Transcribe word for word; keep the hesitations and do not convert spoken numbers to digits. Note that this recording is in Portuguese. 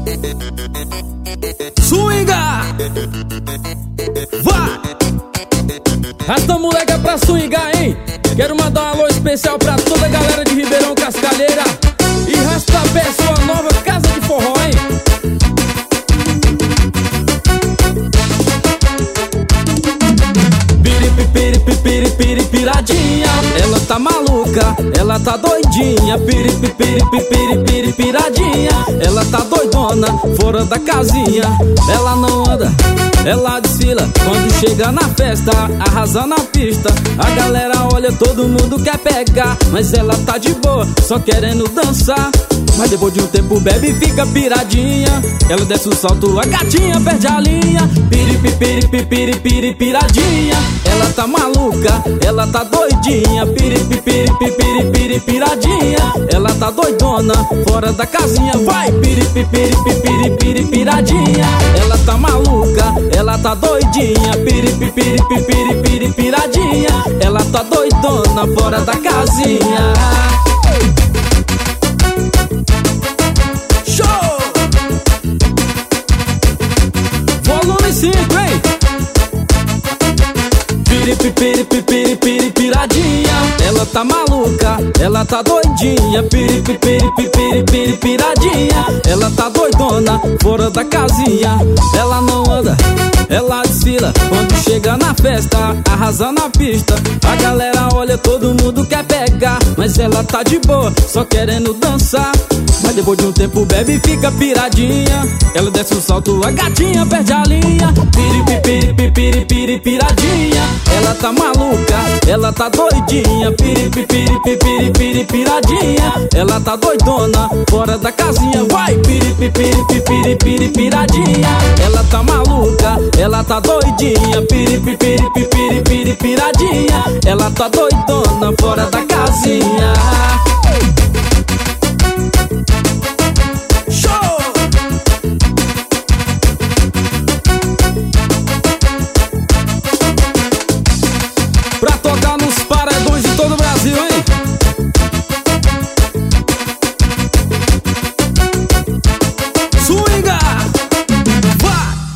Swinga! Vai! Esta moleque é pra swingar, hein? Quero mandar um alô especial pra toda a galera de Ribeirão Cascalheira e Rastapé, sua nova casa de forró, hein? Piradinha, ela tá maluca, ela tá doidinha. Piradinha, ela tá doidona, fora da casinha. Ela não anda, ela desfila quando chega na festa, arrasa na pista. A galera olha, todo mundo quer pegar, mas ela tá de boa, só querendo dançar. Mas depois de um tempo bebe e fica piradinha. Ela desce o salto, a gatinha perde a linha. Piradinha, ela tá maluca, ela tá doidinha. Piradinha, ela tá doidona, fora da casinha. Vai! Piradinha, ela tá maluca, ela tá doidinha. Piradinha, ela tá doidona, fora da casinha. cinco, hein? Piradinha, ela tá maluca, ela tá doidinha. Piradinha, ela tá doidona, fora da casinha. Ela não anda, ela desfila quando chega na festa, arrasa na pista. A galera olha, todo mundo quer pegar, mas ela tá de boa, só querendo dançar. Mas depois de um tempo bebe e fica piradinha. Ela desce o salto, a gatinha perde a linha. Piradinha, ela tá maluca, ela tá doidinha. Piradinha, ela tá doidona, fora da casinha. Vai! Piradinha, ela tá maluca, ela tá doidinha. Piradinha, ela tá doidona, fora da